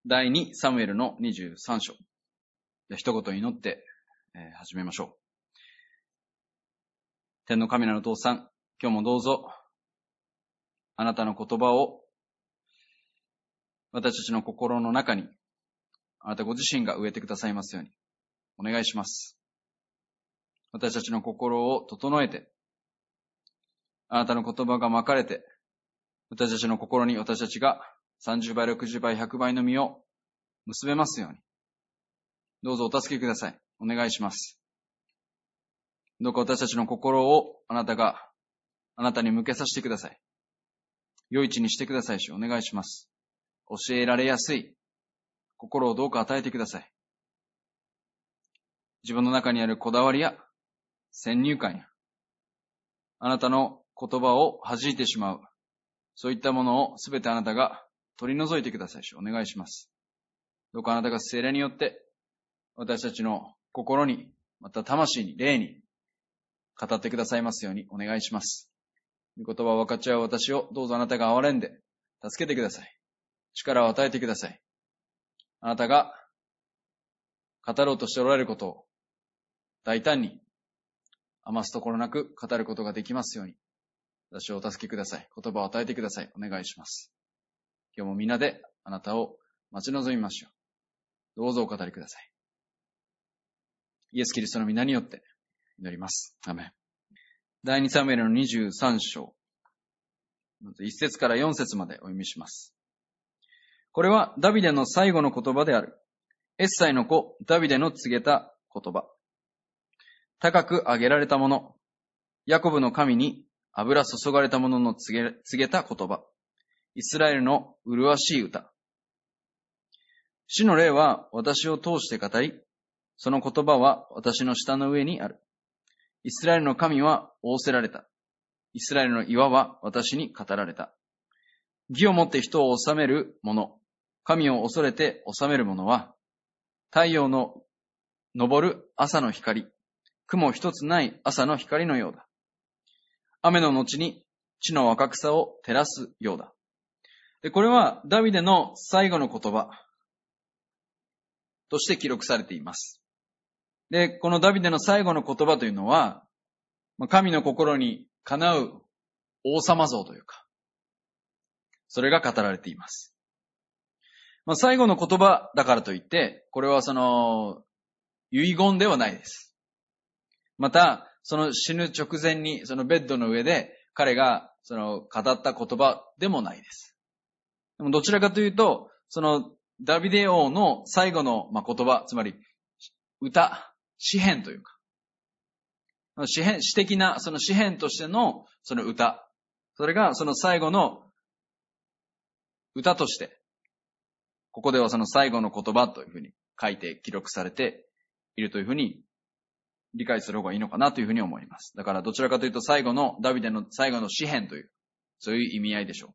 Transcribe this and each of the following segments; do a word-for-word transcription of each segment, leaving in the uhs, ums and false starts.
第二サムエルのにじゅうさん章。じゃあ一言祈って、えー、始めましょう。天の神なる父さん、今日もどうぞ、あなたの言葉を私たちの心の中に、あなたご自身が植えてくださいますように、お願いします。私たちの心を整えて、あなたの言葉がまかれて、私たちの心に私たちがさんじゅうばい、ろくじゅうばい、ひゃくばいの実を結べますように。どうぞお助けください。お願いします。どうか私たちの心をあなたが、あなたに向けさせてください。良い地にしてくださいし、お願いします。教えられやすい心をどうか与えてください。自分の中にあるこだわりや先入観や、あなたの言葉を弾いてしまう、そういったものをすべてあなたが取り除いてくださいし、お願いします。どうかあなたが聖霊によって、私たちの心に、また魂に、霊に、語ってくださいますようにお願いします。御言葉を分かち合う私をどうぞあなたが憐れんで助けてください。力を与えてください。あなたが語ろうとしておられることを大胆に余すところなく語ることができますように私をお助けください。言葉を与えてください。お願いします。今日も皆であなたを待ち望みましょう。どうぞお語りください。イエス・キリストの皆によって祈ります。アメン。第二サムエルのにじゅうさん章。まずいち節からよん節までお読みします。これはダビデの最後の言葉である。エッサイの子ダビデの告げた言葉。高く上げられたもの。ヤコブの神に油注がれたものの告げ、告げた言葉。イスラエルの麗しい歌。主の霊は私を通して語り、その言葉は私の舌の上にある。イスラエルの神は仰せられた。イスラエルの岩は私に語られた。義をもって人を治める者、神を恐れて治める者は、太陽の昇る朝の光、雲一つない朝の光のようだ。雨の後に地の若草を照らすようだ。で、これはダビデの最後の言葉として記録されています。で、このダビデの最後の言葉というのは、神の心にかなう王様像というか、それが語られています。まあ、最後の言葉だからといって、これはその、遺言ではないです。また、その死ぬ直前に、そのベッドの上で彼がその語った言葉でもないです。でもどちらかというと、そのダビデ王の最後の言葉、つまり歌、詩編というか、詩編、詩的なその詩編としてのその歌、それがその最後の歌として、ここではその最後の言葉というふうに書いて記録されているというふうに理解する方がいいのかなというふうに思います。だからどちらかというと最後のダビデの最後の詩編という、そういう意味合いでしょう。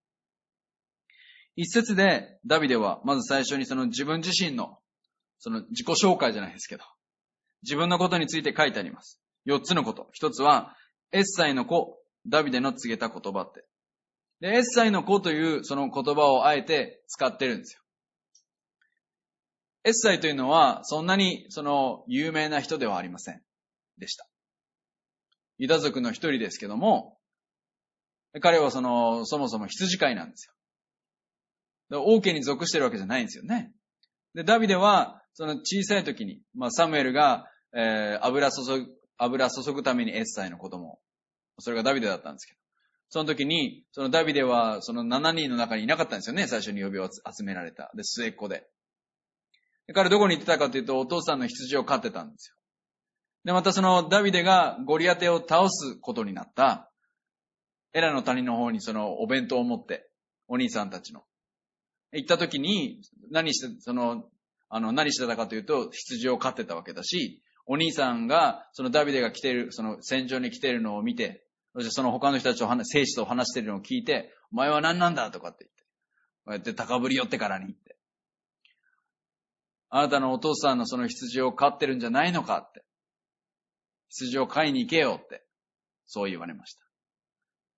一節でダビデはまず最初にその自分自身のその自己紹介じゃないですけど、自分のことについて書いてあります。四つのこと。一つはエッサイの子ダビデの告げた言葉って。で、エッサイの子というその言葉をあえて使ってるんですよ。エッサイというのはそんなにその有名な人ではありませんでした。ユダ族の一人ですけども、彼はそのそもそも羊飼いなんですよ。王家に属してるわけじゃないんですよね。で、ダビデはその小さい時に、まあサムエルが、えー、油注ぐ油注ぐためにエッサイの子供、それがダビデだったんですけど、その時にそのダビデはそのななにんの中にいなかったんですよね。最初に呼びを集められた。で、末っ子で。で、彼どこに行ってたかというと、お父さんの羊を飼ってたんですよ。で、またそのダビデがゴリアテを倒すことになったエラの谷の方にそのお弁当を持ってお兄さんたちの行った時に何してそのあの何してたかというと羊を飼ってたわけだし、お兄さんがそのダビデが来ているその戦場に来ているのを見て、そしてその他の人たちと話兵士と話しているのを聞いて、お前は何なんだとかって言って、こうやって高ぶり寄ってからに言って、あなたのお父さんのその羊を飼ってるんじゃないのかって、羊を飼いに行けよって、そう言われました。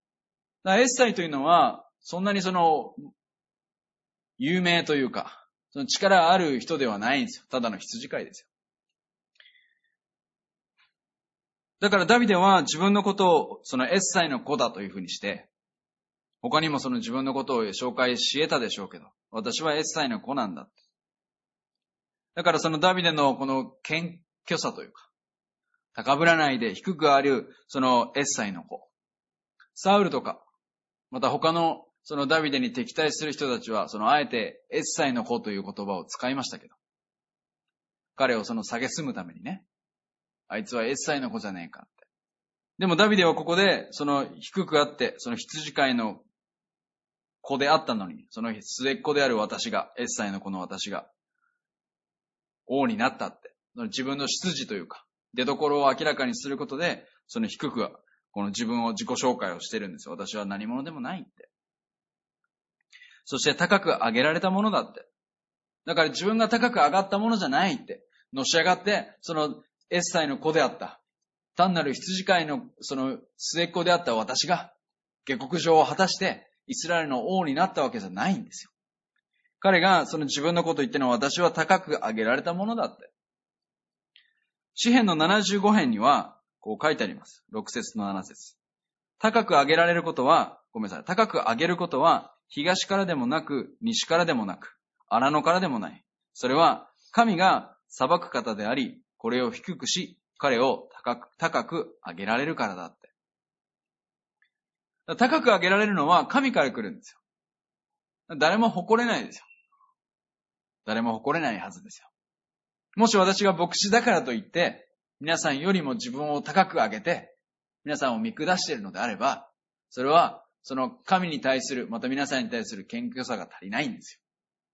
だからエッサイというのは、そんなにその、有名というか、 その力ある人ではないんですよ。ただの羊飼いですよ。だからダビデは自分のことをそのエッサイの子だというふうにして、他にもその自分のことを紹介し得たでしょうけど、私はエッサイの子なんだ。だからそのダビデのこの謙虚さというか、高ぶらないで低くあるそのエッサイの子。サウルとか、また他のそのダビデに敵対する人たちは、そのあえてエッサイの子という言葉を使いましたけど、彼をその蔑むためにね、あいつはエッサイの子じゃねえかって。でもダビデはここで、その低くあって、その羊飼いの子であったのに、その末っ子である私が、エッサイの子の私が、王になったって。自分の出自というか、出所を明らかにすることで、その低くは、この自分を自己紹介をしてるんですよ。私は何者でもないって。そして高く上げられたものだって。だから自分が高く上がったものじゃないって。のし上がって、そのエッサイの子であった。単なる羊飼いのその末っ子であった私が、下克上を果たして、イスラエルの王になったわけじゃないんですよ。彼がその自分のことを言ってるのは私は高く上げられたものだって。詩編のななじゅうご編にはこう書いてあります。ろく節となな節。高く上げられることは、ごめんなさい。高く上げることは東からでもなく西からでもなく荒野からでもない。それは神が裁く方であり、これを低くし、彼を高く、高く上げられるからだって。高く上げられるのは神から来るんですよ。誰も誇れないですよ。誰も誇れないはずですよ。もし私が牧師だからといって、皆さんよりも自分を高く上げて、皆さんを見下しているのであれば、それは、その神に対する、また皆さんに対する謙虚さが足りないんですよ。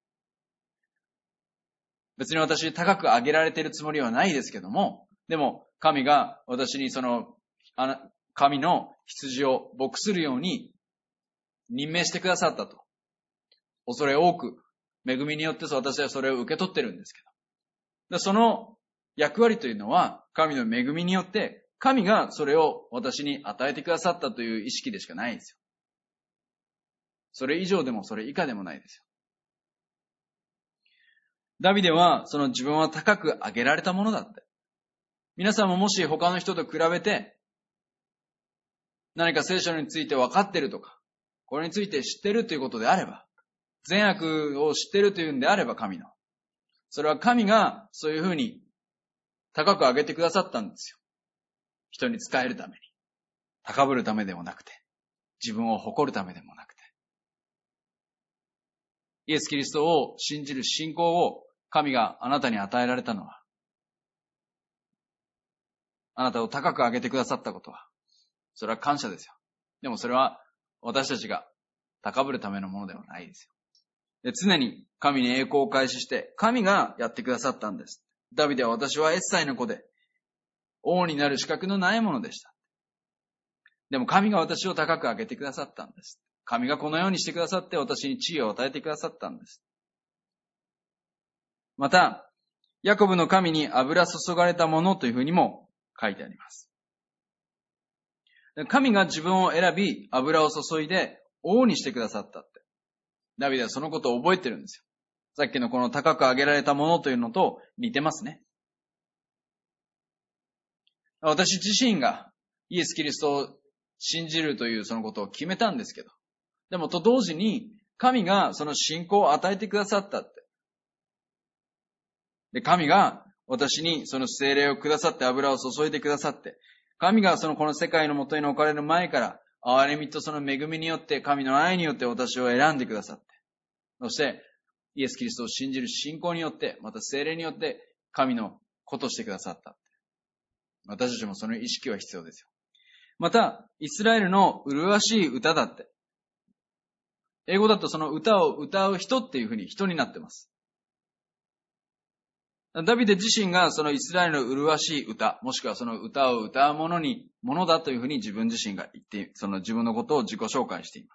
別に私高く上げられているつもりはないですけども、でも神が私にその、あの神の羊を牧するように任命してくださったと。恐れ多く、恵みによって私はそれを受け取ってるんですけど。その役割というのは、神の恵みによって、神がそれを私に与えてくださったという意識でしかないんですよ。それ以上でもそれ以下でもないですよ。ダビデは、その自分は高く上げられたものだって。皆さんももし他の人と比べて、何か聖書について分かってるとか、これについて知ってるということであれば、善悪を知ってるというんであれば神の。それは神がそういうふうに高く上げてくださったんですよ。人に仕えるために。高ぶるためでもなくて、自分を誇るためでもなくて。イエス・キリストを信じる信仰を神があなたに与えられたのは、あなたを高く上げてくださったことは、それは感謝ですよ。でもそれは私たちが高ぶるためのものではないですよ。で、常に神に栄光を開始して、神がやってくださったんです。ダビデは私はエッサイの子で、王になる資格のないものでした。でも神が私を高く上げてくださったんです。神がこのようにしてくださって私に地位を与えてくださったんです。また、ヤコブの神に油注がれたものというふうにも書いてあります。神が自分を選び、油を注いで王にしてくださったって。ダビデはそのことを覚えてるんですよ。さっきのこの高く上げられたものというのと似てますね。私自身がイエス・キリストを信じるというそのことを決めたんですけど、でもと同時に神がその信仰を与えてくださったって。で、神が私にその聖霊をくださって油を注いでくださって、神がそのこの世界のもとに置かれる前から、憐れみとその恵みによって、神の愛によって私を選んでくださって、そして、イエス・キリストを信じる信仰によって、また聖霊によって、神の子としてくださった。私たちもその意識は必要ですよ。また、イスラエルの麗しい歌だって。英語だとその歌を歌う人っていうふうに人になってます。ダビデ自身がそのイスラエルの麗しい歌、もしくはその歌を歌うものに、ものだというふうに自分自身が言って、その自分のことを自己紹介しています。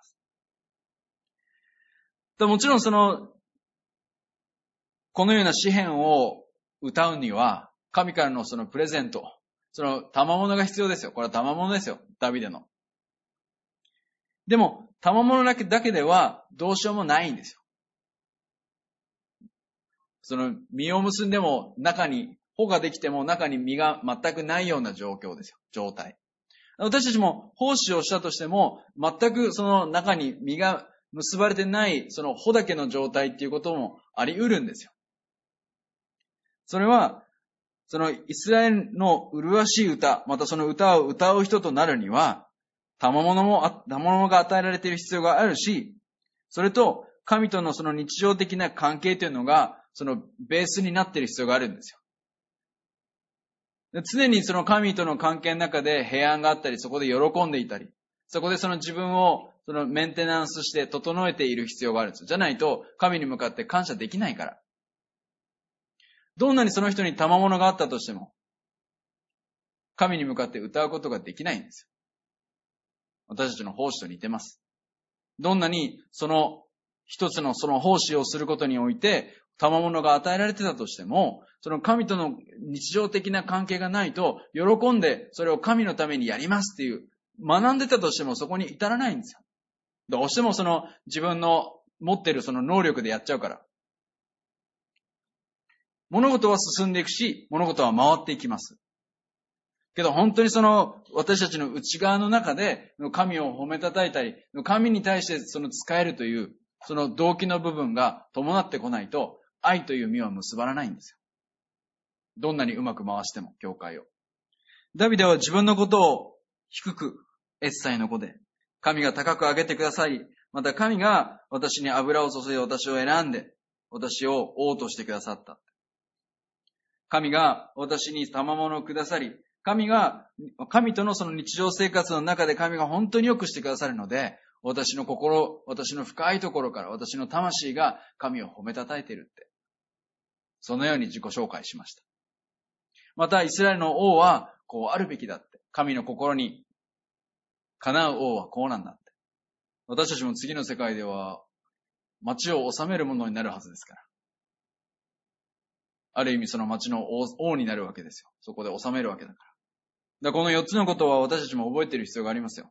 もちろんその、このような詩篇を歌うには、神からのそのプレゼント、その賜物が必要ですよ。これは賜物ですよ。ダビデの。でも、賜物だけではどうしようもないんですよ。 その実を結んでも中に、穂ができても中に実が全くないような状況ですよ。状態。私たちも奉仕をしたとしても、全くその中に実が結ばれてない、その穂だけの状態っていうこともあり得るんですよ。それは、そのイスラエルの麗しい歌、またその歌を歌う人となるには、賜物も、賜物が与えられている必要があるし、それと神とのその日常的な関係というのが、そのベースになっている必要があるんですよ。常にその神との関係の中で平安があったり、そこで喜んでいたり、そこでその自分をそのメンテナンスして整えている必要があるんです。じゃないと神に向かって感謝できないから。どんなにその人に賜物があったとしても、神に向かって歌うことができないんですよ。私たちの奉仕と似てます。どんなにその一つのその奉仕をすることにおいて、賜物が与えられてたとしても、その神との日常的な関係がないと、喜んでそれを神のためにやりますっていう、学んでたとしてもそこに至らないんですよ。どうしてもその自分の持っているその能力でやっちゃうから。物事は進んでいくし、物事は回っていきます。けど本当にその私たちの内側の中で神を褒めたたいたり、神に対してその使えるというその動機の部分が伴ってこないと、愛という実は結ばらないんですよ。どんなにうまく回しても、教会を。ダビデは自分のことを低く、エッサイの子で、神が高く上げてくださり、また神が私に油を注いで私を選んで、私を王としてくださった。神が私に賜物をくださり、神が、神とのその日常生活の中で神が本当に良くしてくださるので、私の心、私の深いところから私の魂が神を褒めたたえているって。そのように自己紹介しました。またイスラエルの王はこうあるべきだって。神の心にかなう王はこうなんだって。私たちも次の世界では町を治めるものになるはずですから。ある意味その町の 王, 王になるわけですよ。そこで治めるわけだから。だからこのよっつのことは私たちも覚えている必要がありますよ。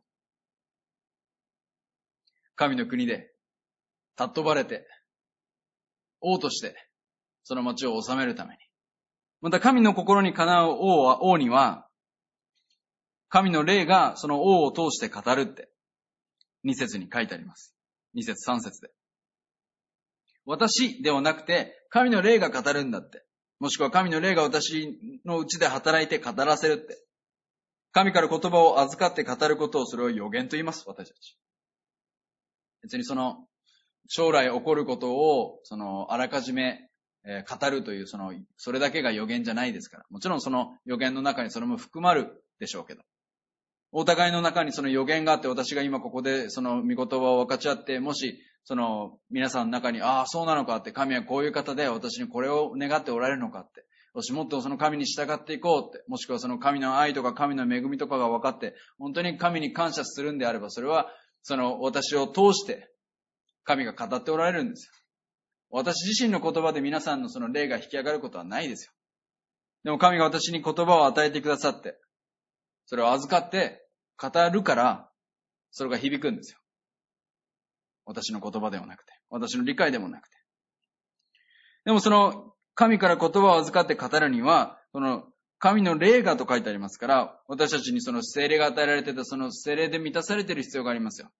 神の国で尊ばれて王としてその町を治めるために。また神の心にかなう王は、王には神の霊がその王を通して語るってに節に書いてあります。に節さん節で。私ではなくて神の霊が語るんだって。もしくは神の霊が私のうちで働いて語らせるって。神から言葉を預かって語ることをそれを予言と言います、私たち。別にその将来起こることをそのあらかじめ語るというそのそれだけが予言じゃないですから。もちろんその予言の中にそれも含まるでしょうけど。お互いの中にその予言があって、私が今ここでその御言葉を分かち合って、もしその皆さんの中に、ああそうなのかって、神はこういう方で私にこれを願っておられるのかって、よしもっとその神に従っていこうって、もしくはその神の愛とか神の恵みとかが分かって、本当に神に感謝するんであれば、それはその私を通して神が語っておられるんですよ。私自身の言葉で皆さんのその霊が引き上がることはないですよ。でも神が私に言葉を与えてくださって、それを預かって語るから、それが響くんですよ。私の言葉ではなくて、私の理解でもなくて。でもその神から言葉を預かって語るには、その神の霊がと書いてありますから、私たちにその聖霊が与えられていたその聖霊で満たされている必要がありますよ。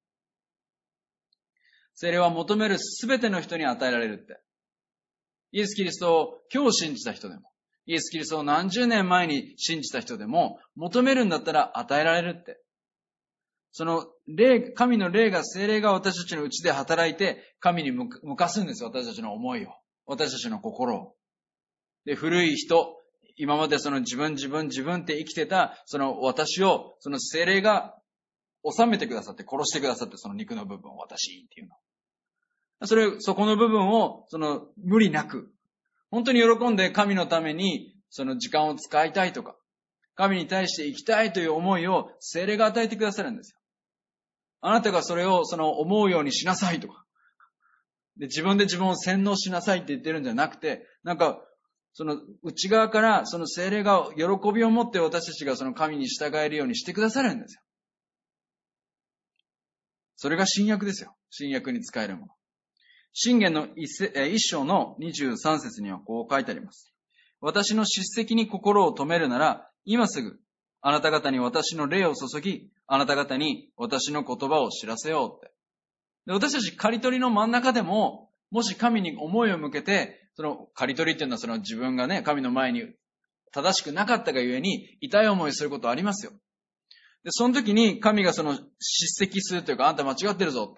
聖霊は求めるすべての人に与えられるって。イエス・キリストを今日信じた人でも、イエス・キリストを何十年前に信じた人でも、求めるんだったら与えられるって。その霊、神の霊が、聖霊が私たちのうちで働いて、神に向かすんですよ。私たちの思いを。私たちの心を。で、古い人、今までその自分自分自分って生きてた、その私を、その聖霊が治めてくださって、殺してくださって、その肉の部分を私っていうの。それ、そこの部分を、その無理なく、本当に喜んで神のために、その時間を使いたいとか、神に対して生きたいという思いを聖霊が与えてくださるんですよ。あなたがそれをその思うようにしなさいとか、で自分で自分を洗脳しなさいって言ってるんじゃなくて、なんかその内側からその聖霊が喜びを持って私たちがその神に従えるようにしてくださるんですよ。それが新約ですよ。新約に使えるもの。 箴言の一せえー一章のにじゅうさん節にはこう書いてあります。私の叱責に心を止めるなら、今すぐあなた方に私の霊を注ぎ、あなた方に私の言葉を知らせようって。で、私たち刈り取りの真ん中でも、もし神に思いを向けて、その刈り取りっていうのはその自分がね、神の前に正しくなかったがゆえに痛い思いすることありますよ。で、その時に神がその叱責するというか、あんた間違ってるぞって。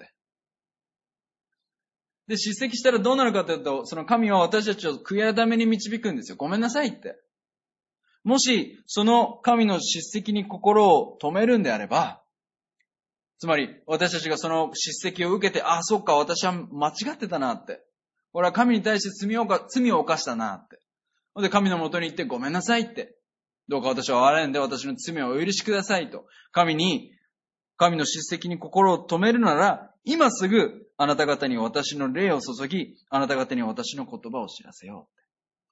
で、叱責したらどうなるかというと、その神は私たちを悔い改めに導くんですよ。ごめんなさいって。もし、その神の叱責に心を止めるんであれば、つまり、私たちがその叱責を受けて、ああ、そっか、私は間違ってたなって。俺は神に対して罪を犯罪を犯したなって。で、神の元に行ってごめんなさいって。どうか私は悪いんで私の罪をお許しくださいと。神に、神の叱責に心を止めるなら、今すぐあなた方に私の霊を注ぎ、あなた方に私の言葉を知らせようって。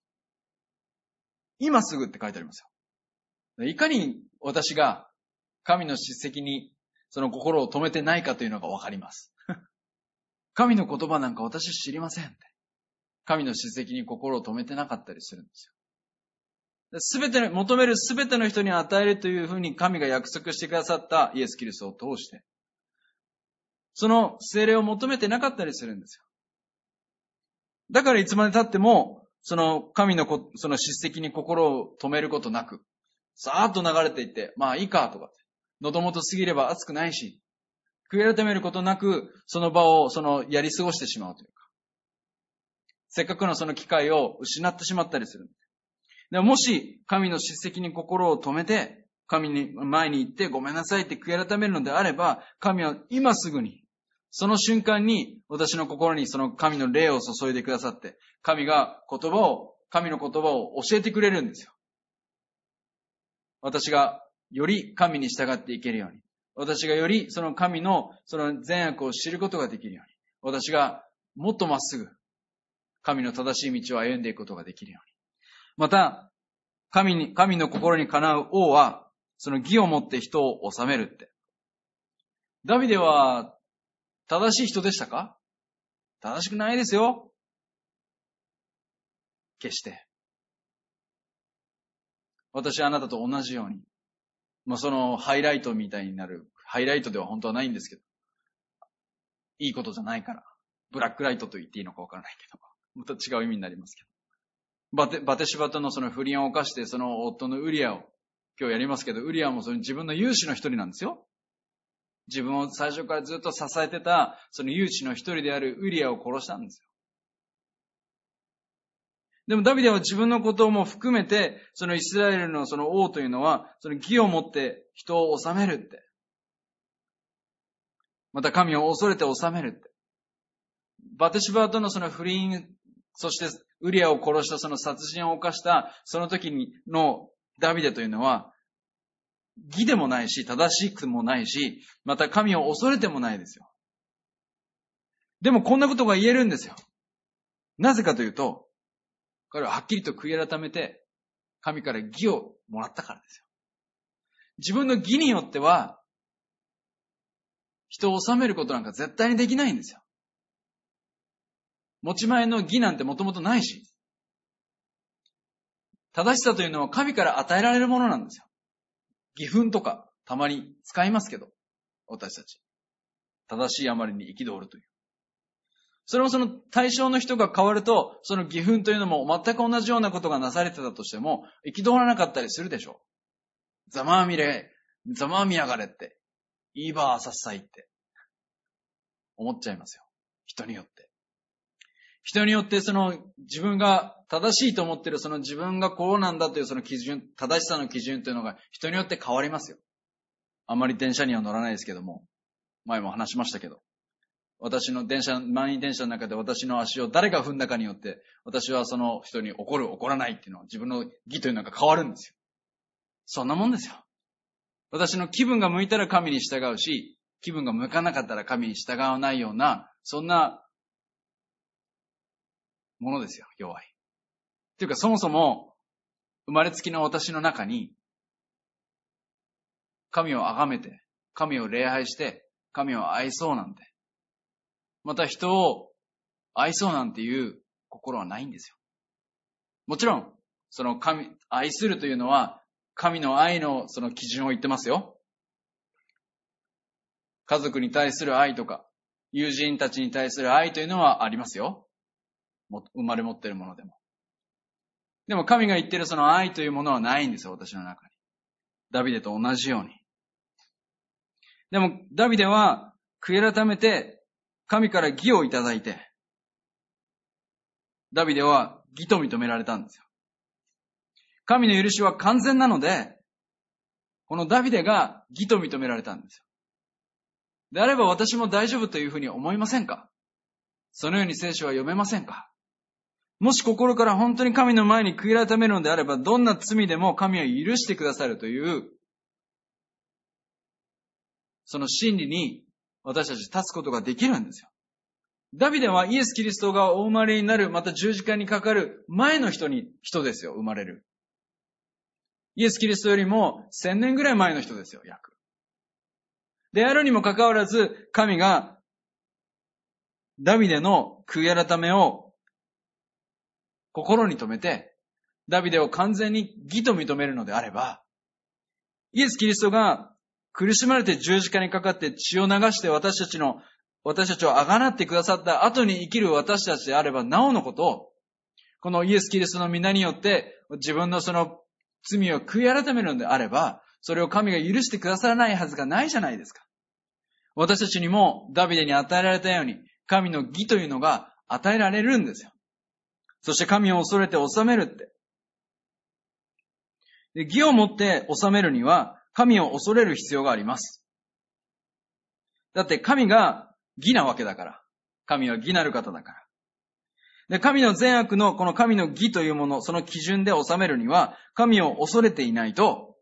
今すぐって書いてありますよ。いかに私が神の叱責にその心を止めてないかというのがわかります。神の言葉なんか私知りませんって。神の叱責に心を止めてなかったりするんですよ。すべての、求めるすべての人に与えるというふうに神が約束してくださったイエス・キリストを通して、その聖霊を求めてなかったりするんですよ。だからいつまで経っても、その神のこその叱責に心を止めることなく、さーっと流れていって、まあいいかとか、喉元過ぎれば熱くないし、悔い改めることなく、その場をそのやり過ごしてしまうというか、せっかくのその機会を失ってしまったりする。でももし神の叱責に心を止めて、神に前に行ってごめんなさいって悔い改めるのであれば、神は今すぐに、その瞬間に私の心にその神の霊を注いでくださって、神が言葉を、神の言葉を教えてくれるんですよ。私がより神に従っていけるように、私がよりその神のその善悪を知ることができるように、私がもっとまっすぐ神の正しい道を歩んでいくことができるように。また、神に、神の心にかなう王は、その義をもって人を治めるって。ダビデは正しい人でしたか？正しくないですよ。決して。私はあなたと同じように、まあ、そのハイライトみたいになる、ハイライトでは本当はないんですけど、いいことじゃないから、ブラックライトと言っていいのかわからないけど、また違う意味になりますけど。バテ、バテシバとのその不倫を犯して、その夫のウリアを、今日やりますけど、ウリアもその自分の有志の一人なんですよ。自分を最初からずっと支えてた、その有志の一人であるウリアを殺したんですよ。でもダビデは自分のことも含めて、そのイスラエルのその王というのは、その義をもって人を治めるって。また神を恐れて治めるって。バテシバとのその不倫、そしてウリアを殺したその殺人を犯したその時のダビデというのは、義でもないし、正しくもないし、また神を恐れてもないですよ。でもこんなことが言えるんですよ。なぜかというと、彼ははっきりと悔い改めて、神から義をもらったからですよ。自分の義によっては、人を治めることなんか絶対にできないんですよ。持ち前の義なんてもともとないし、正しさというのは神から与えられるものなんですよ。義憤とかたまに使いますけど、私たち。正しいあまりに憤るという。それもその対象の人が変わると、その義憤というのも全く同じようなことがなされてたとしても、憤らなかったりするでしょう。ざまあみれ、ざまあみやがれって、いいばあさっさいって、思っちゃいますよ。人によって。人によってその自分が正しいと思っているその自分がこうなんだというその基準、正しさの基準というのが人によって変わりますよ。あんまり電車には乗らないですけども、前も話しましたけど、私の電車、満員電車の中で私の足を誰が踏んだかによって、私はその人に怒る、怒らないっていうのは自分の義というのが変わるんですよ。そんなもんですよ。私の気分が向いたら神に従うし、気分が向かなかったら神に従わないような、そんなものですよ、弱い。というかそもそも、生まれつきの私の中に、神を崇めて、神を礼拝して、神を愛そうなんて、また人を愛そうなんていう心はないんですよ。もちろん、その神、愛するというのは、神の愛のその基準を言ってますよ。家族に対する愛とか、友人たちに対する愛というのはありますよ。も生まれ持っているものでも。でも神が言っているその愛というものはないんですよ、私の中に。ダビデと同じように。でも、ダビデは、悔い改めて、神から義をいただいて、ダビデは義と認められたんですよ。神の許しは完全なので、このダビデが義と認められたんですよ。であれば私も大丈夫というふうに思いませんか？そのように聖書は読めませんか？もし心から本当に神の前に悔い改めるのであれば、どんな罪でも神は許してくださるという、その真理に私たち立つことができるんですよ。ダビデはイエス・キリストがお生まれになる、また十字架にかかる前の人に、人ですよ、生まれる。イエス・キリストよりも千年ぐらい前の人ですよ、約。であるにもかかわらず、神がダビデの悔い改めを心に留めて、ダビデを完全に義と認めるのであれば、イエス・キリストが苦しまれて十字架にかかって血を流して私たちの、私たちをあがなってくださった後に生きる私たちであれば、なおのこと、このイエス・キリストの皆によって自分のその罪を悔い改めるのであれば、それを神が許してくださらないはずがないじゃないですか。私たちにもダビデに与えられたように、神の義というのが与えられるんですよ。そして神を恐れて治めるって。で、義をもって治めるには、神を恐れる必要があります。だって神が義なわけだから。神は義なる方だから。で、神の善悪のこの神の義というもの、その基準で治めるには、神を恐れていないと、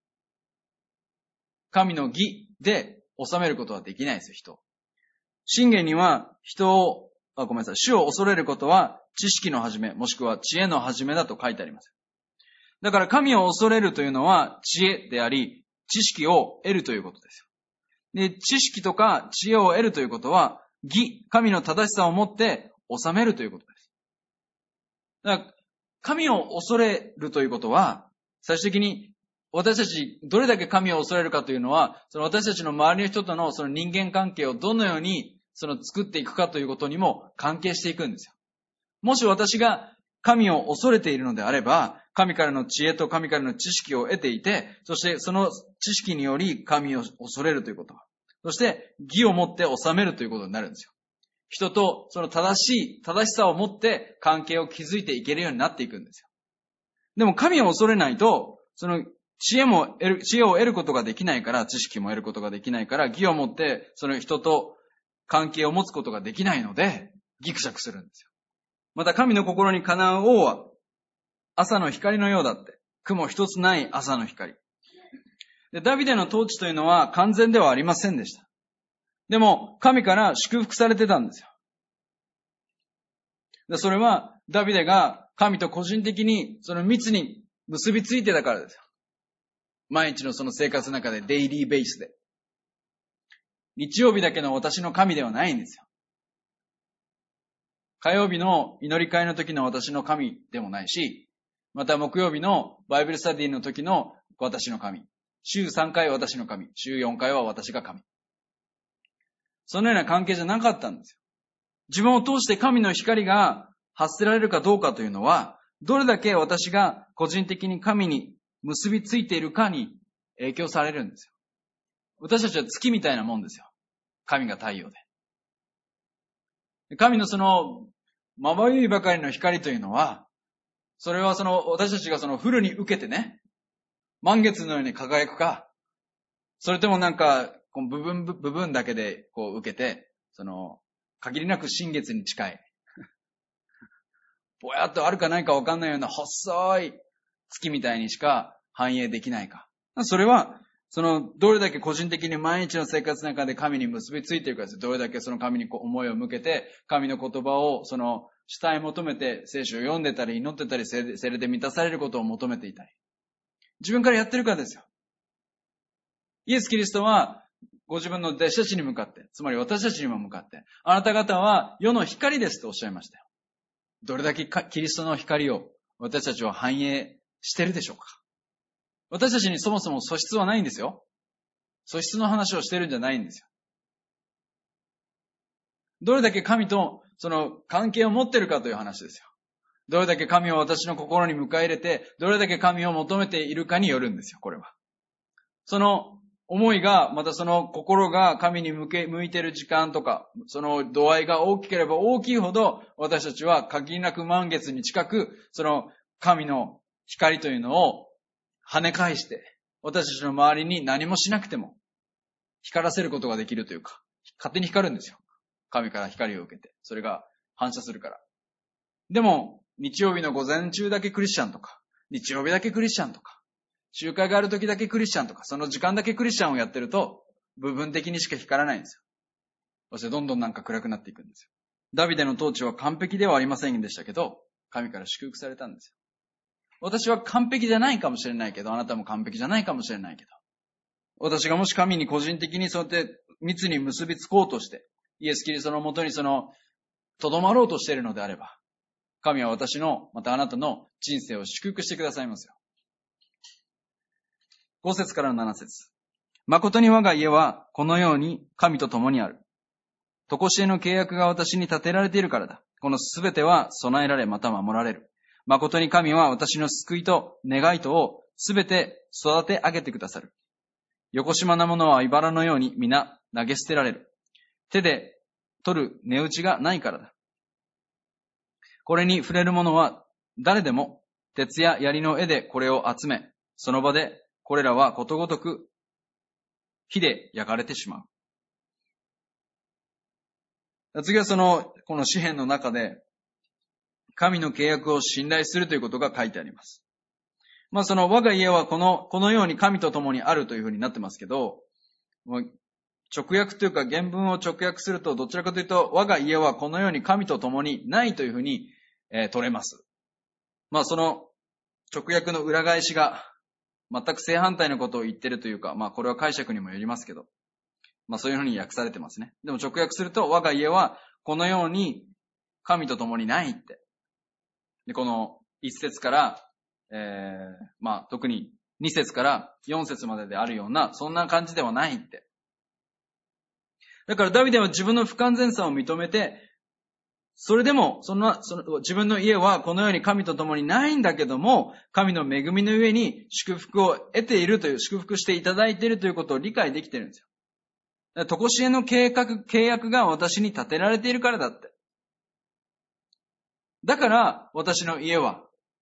神の義で治めることはできないですよ、人。箴言には、人を、あ、ごめんなさい、主を恐れることは、知識の始め、もしくは知恵の始めだと書いてあります。だから神を恐れるというのは、知恵であり、知識を得るということですよ。で、知識とか知恵を得るということは、義、神の正しさをもって治めるということです。だから神を恐れるということは、最終的に私たちどれだけ神を恐れるかというのは、その私たちの周りの人とのその人間関係をどのようにその作っていくかということにも関係していくんですよ。もし私が神を恐れているのであれば、神からの知恵と神からの知識を得ていて、そしてその知識により神を恐れるということ。そして義をもって治めるということになるんですよ。人とその正しい、正しさを持って関係を築いていけるようになっていくんですよ。でも神を恐れないと、その知恵も得る、知恵を得ることができないから、知識も得ることができないから、義をもってその人と関係を持つことができないので、ギクシャクするんですよ。また神の心にかなう王は、朝の光のようだって。雲一つない朝の光。で、ダビデの統治というのは完全ではありませんでした。でも、神から祝福されてたんですよ。で、それは、ダビデが神と個人的にその密に結びついてたからですよ。毎日のその生活の中でデイリーベースで。日曜日だけの私の神ではないんですよ。火曜日の祈り会の時の私の神でもないし、また木曜日のバイブルスタディの時の私の神。週さんかいは私の神。週よんかいは私が神。そのような関係じゃなかったんですよ。自分を通して神の光が発せられるかどうかというのは、どれだけ私が個人的に神に結びついているかに影響されるんですよ。私たちは月みたいなもんですよ。神が太陽で。神のその、まばゆいばかりの光というのは、それはその、私たちがそのフルに受けてね、満月のように輝くか、それともなんか、この部分、部分だけでこう受けて、その、限りなく新月に近い、ぼやっとあるかないかわかんないような細い月みたいにしか反映できないか。それは、その、どれだけ個人的に毎日の生活の中で神に結びついているかです。どれだけその神に思いを向けて、神の言葉をその、主体求めて聖書を読んでたり祈ってたり、聖霊で満たされることを求めていたり。自分からやってるからですよ。イエス・キリストは、 ご自分の弟子たちに向かって、つまり私たちにも向かって、あなた方は世の光ですとおっしゃいましたよ。どれだけキリストの光を私たちは反映してるでしょうか。私たちにそもそも素質はないんですよ。素質の話をしてるんじゃないんですよ。どれだけ神とその関係を持ってるかという話ですよ。どれだけ神を私の心に迎え入れて、どれだけ神を求めているかによるんですよ、これは。その思いが、またその心が神に向け、向いている時間とか、その度合いが大きければ大きいほど、私たちは限りなく満月に近く、その神の光というのを跳ね返して、私たちの周りに何もしなくても、光らせることができるというか、勝手に光るんですよ。神から光を受けて。それが反射するから。でも、日曜日の午前中だけクリスチャンとか、日曜日だけクリスチャンとか、集会がある時だけクリスチャンとか、その時間だけクリスチャンをやってると、部分的にしか光らないんですよ。そしてどんどんなんか暗くなっていくんですよ。ダビデの統治は完璧ではありませんでしたけど、神から祝福されたんですよ。私は完璧じゃないかもしれないけど、あなたも完璧じゃないかもしれないけど、私がもし神に個人的にそうやって密に結びつこうとして、イエス・キリストのもとにその、とどまろうとしているのであれば、神は私の、またあなたの人生を祝福してくださいますよ。ご節からのなな節。誠に我が家はこのように神と共にある。とこしえの契約が私に立てられているからだ。このすべては備えられまた守られる。誠に神は私の救いと願いとをすべて育て上げてくださる。よこしまなものは茨のように皆投げ捨てられる。手で取る値打ちがないからだ。これに触れる者は誰でも鉄や槍の柄でこれを集め、その場でこれらはことごとく火で焼かれてしまう。次はその、この詩篇の中で、神の契約を信頼するということが書いてあります。まあその我が家はこの、このように神と共にあるというふうになってますけど、直訳というか原文を直訳するとどちらかというと我が家はこのように神と共にないというふうに、えー、取れます。まあその直訳の裏返しが全く正反対のことを言ってるというか、まあこれは解釈にもよりますけど、まあそういうふうに訳されてますね。でも直訳すると我が家はこのように神と共にないって。で、この一節から、えー、まあ特に二節から四節までであるような、そんな感じではないって。だからダビデは自分の不完全さを認めて、それでも、その、その、自分の家はこのように神と共にないんだけども、神の恵みの上に祝福を得ているという、祝福していただいているということを理解できているんですよ。とこしえの計画、契約が私に立てられているからだって。だから、私の家は、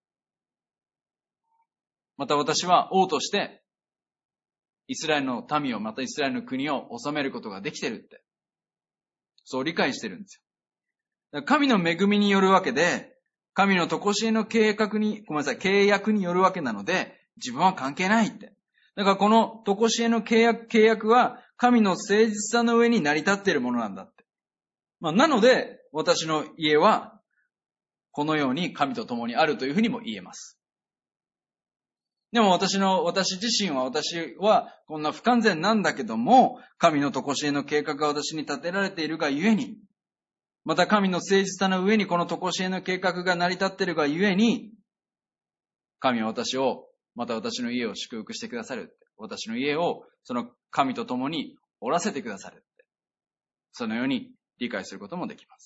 また私は王として、イスラエルの民を、またイスラエルの国を治めることができているって。そう理解してるんですよ。神の恵みによるわけで、神のとこしえの計画に、ごめんなさい、契約によるわけなので、自分は関係ないって。だからこのとこしえの契約、契約は、神の誠実さの上に成り立っているものなんだって。まあ、なので、私の家は、このように神と共にあるというふうにも言えます。でも私の、私自身は、私はこんな不完全なんだけども、神のとこしえの計画が私に立てられているがゆえに、また神の誠実さの上にこのとこしえの計画が成り立っているがゆえに、神は私を、また私の家を祝福してくださるって。私の家をその神と共におらせてくださるって。そのように理解することもできます。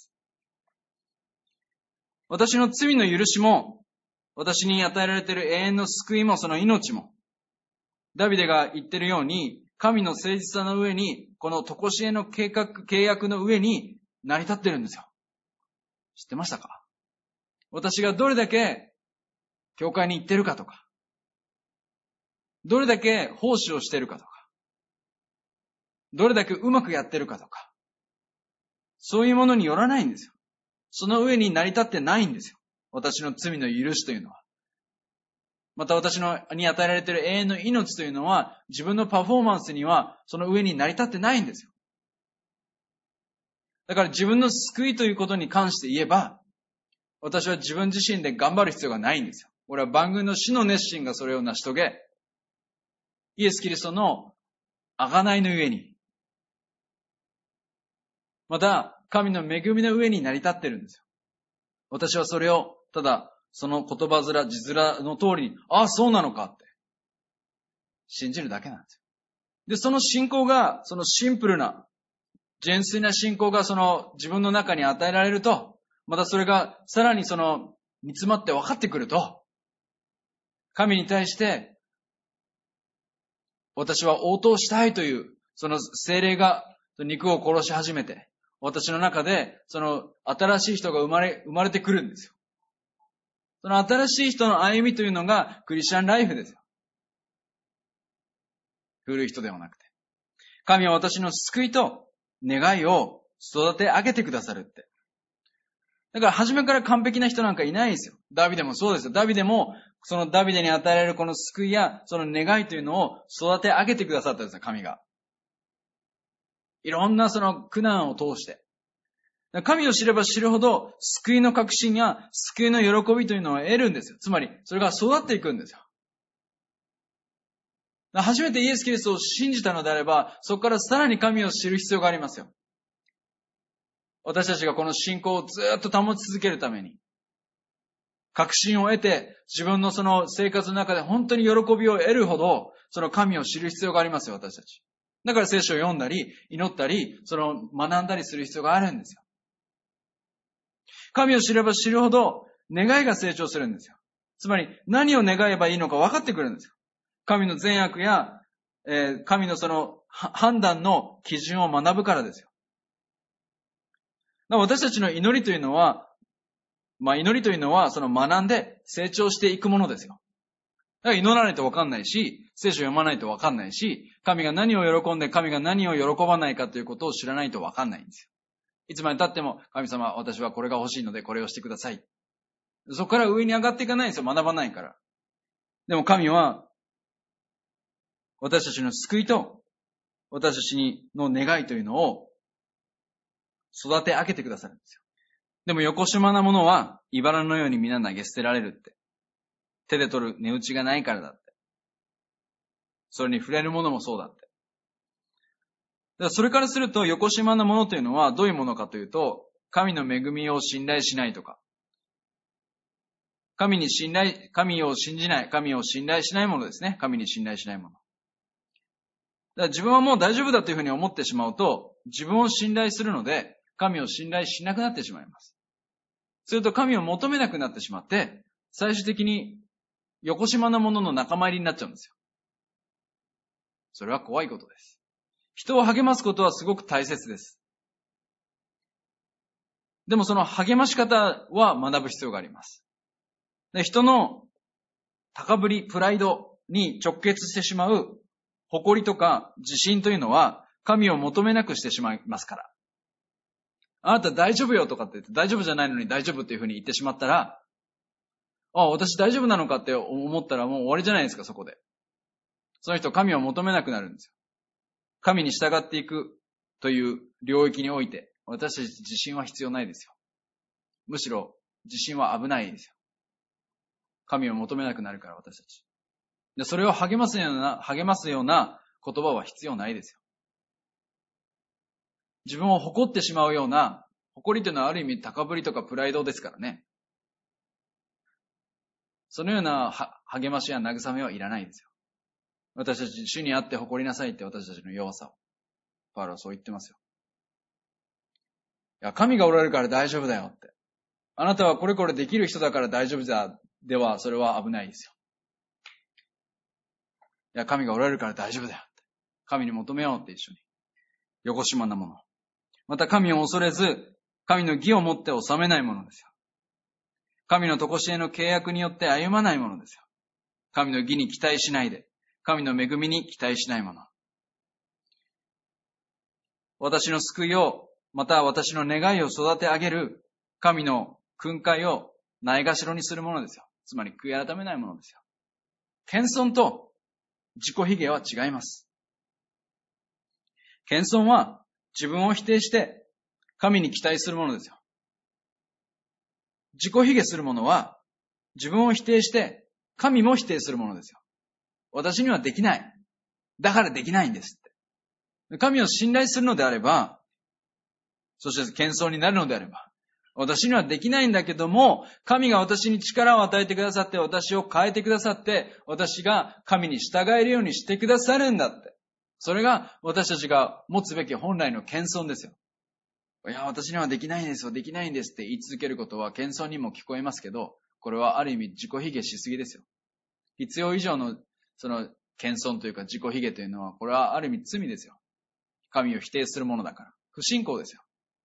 私の罪の許しも、私に与えられている永遠の救いもその命も、ダビデが言っているように、神の誠実さの上に、このとこしえの計画、契約の上に成り立ってるんですよ。知ってましたか？私がどれだけ教会に行ってるかとか、どれだけ奉仕をしてるかとか、どれだけうまくやってるかとか、そういうものによらないんですよ。その上に成り立ってないんですよ。私の罪の許しというのは。また私のに与えられている永遠の命というのは、自分のパフォーマンスにはその上に成り立ってないんですよ。だから自分の救いということに関して言えば、私は自分自身で頑張る必要がないんですよ。俺は万軍の主の熱心がそれを成し遂げ、イエス・キリストの贖いのゆえに、 また、神の恵みの上に成り立ってるんですよ。私はそれを、ただ、その言葉面、字面の通りに、ああ、そうなのかって、信じるだけなんですよ。で、その信仰が、そのシンプルな、純粋な信仰がその自分の中に与えられると、またそれがさらにその煮詰まって分かってくると、神に対して、私は応答したいという、その精霊が肉を殺し始めて、私の中で、その新しい人が生まれ、生まれてくるんですよ。その新しい人の歩みというのがクリスチャンライフですよ。古い人ではなくて。神は私の救いと願いを育て上げてくださるって。だから初めから完璧な人なんかいないですよ。ダビデもそうですよ。ダビデも、そのダビデに与えられるこの救いや、その願いというのを育て上げてくださったんですよ、神が。いろんなその苦難を通して。神を知れば知るほど、救いの確信や救いの喜びというのを得るんですよ。つまり、それが育っていくんですよ。初めてイエス・キリストを信じたのであれば、そこからさらに神を知る必要がありますよ。私たちがこの信仰をずっと保ち続けるために、確信を得て、自分のその生活の中で本当に喜びを得るほど、その神を知る必要がありますよ、私たち。だから聖書を読んだり、祈ったり、その学んだりする必要があるんですよ。神を知れば知るほど、願いが成長するんですよ。つまり、何を願えばいいのか分かってくるんですよ。神の善悪や、えー、神のその判断の基準を学ぶからですよ。私たちの祈りというのは、まあ祈りというのはその学んで成長していくものですよ。だから祈らないと分かんないし、聖書を読まないと分かんないし、神が何を喜んで神が何を喜ばないかということを知らないと分かんないんですよ。いつまで経っても、神様、私はこれが欲しいのでこれをしてください。そこから上に上がっていかないんですよ。学ばないから。でも神は、私たちの救いと、私たちにの願いというのを育て上げてくださるんですよ。でも、よこしまなものは、茨のように皆投げ捨てられるって。手で取る値打ちがないからだって。それに触れるものもそうだって。だからそれからすると、よこしまなものというのはどういうものかというと、神の恵みを信頼しないとか、神に信頼、神を信じない、神を信頼しないものですね。神に信頼しないもの。だから自分はもう大丈夫だというふうに思ってしまうと、自分を信頼するので、神を信頼しなくなってしまいます。すると神を求めなくなってしまって、最終的によこしまなものの仲間入りになっちゃうんですよ。それは怖いことです。人を励ますことはすごく大切です。でもその励まし方は学ぶ必要があります。で、人の高ぶり、プライドに直結してしまう誇りとか自信というのは神を求めなくしてしまいますから。あなた大丈夫よとかって言って大丈夫じゃないのに大丈夫っていうふうに言ってしまったら、ああ、私大丈夫なのかって思ったらもう終わりじゃないですか、そこで。その人神を求めなくなるんですよ。神に従っていくという領域において、私たち自信は必要ないですよ。むしろ自信は危ないですよ。神を求めなくなるから、私たち。で、それを励ますような、励ますような言葉は必要ないですよ。自分を誇ってしまうような、誇りというのはある意味高ぶりとかプライドですからね。そのような励ましや慰めはいらないんですよ。私たち、主にあって誇りなさいって私たちの弱さを。パウロはそう言ってますよ。いや、神がおられるから大丈夫だよって。あなたはこれこれできる人だから大丈夫だ。では、それは危ないですよ。いや、神がおられるから大丈夫だよって。神に求めようって一緒に。よこしまなもの。また神を恐れず、神の義をもって治めないものですよ。神の常しえの契約によって歩まないものですよ。神の義に期待しないで、神の恵みに期待しないもの。私の救いを、また私の願いを育て上げる神の訓戒をないがしろにするものですよ。つまり悔い改めないものですよ。謙遜と自己卑下は違います。謙遜は自分を否定して神に期待するものですよ。自己卑下するものは自分を否定して神も否定するものですよ。私にはできない。だからできないんですって。神を信頼するのであれば、 そして謙遜になるのであれば、私にはできないんだけども、神が私に力を与えてくださって、私を変えてくださって、私が神に従えるようにしてくださるんだって。それが私たちが持つべき本来の謙遜ですよ。いや、私にはできないんですよ、できないんですって言い続けることは謙遜にも聞こえますけど、これはある意味自己卑下しすぎですよ。必要以上のその謙遜というか自己卑下というのは、これはある意味罪ですよ。神を否定するものだから。不信仰ですよ。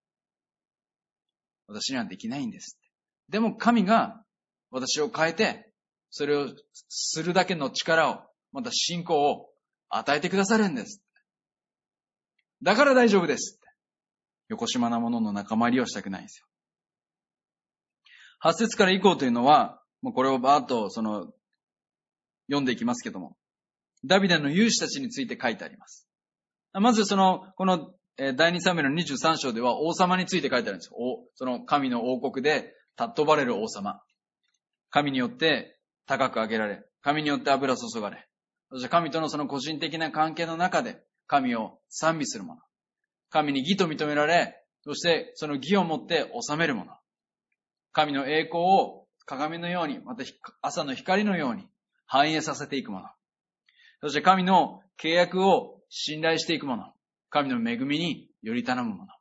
私にはできないんですって。でも神が私を変えて、それをするだけの力を、また信仰を与えてくださるんです。だから大丈夫ですって。横島なものの仲間入りをしたくないんですよ。はち節から以降というのは、もうこれをバーッとその読んでいきますけども、ダビデの勇士たちについて書いてあります。まずその、このだいにサムエルのにじゅうさん章では王様について書いてあるんですよ。その神の王国で尊ばれる王様。神によって高く上げられ、神によって油注がれ、そして神とのその個人的な関係の中で神を賛美するもの。神に義と認められ、そしてその義をもって治めるもの。神の栄光を鏡のように、また朝の光のように反映させていくもの。そして神の契約を信頼していくもの。神の恵みにより頼むもの。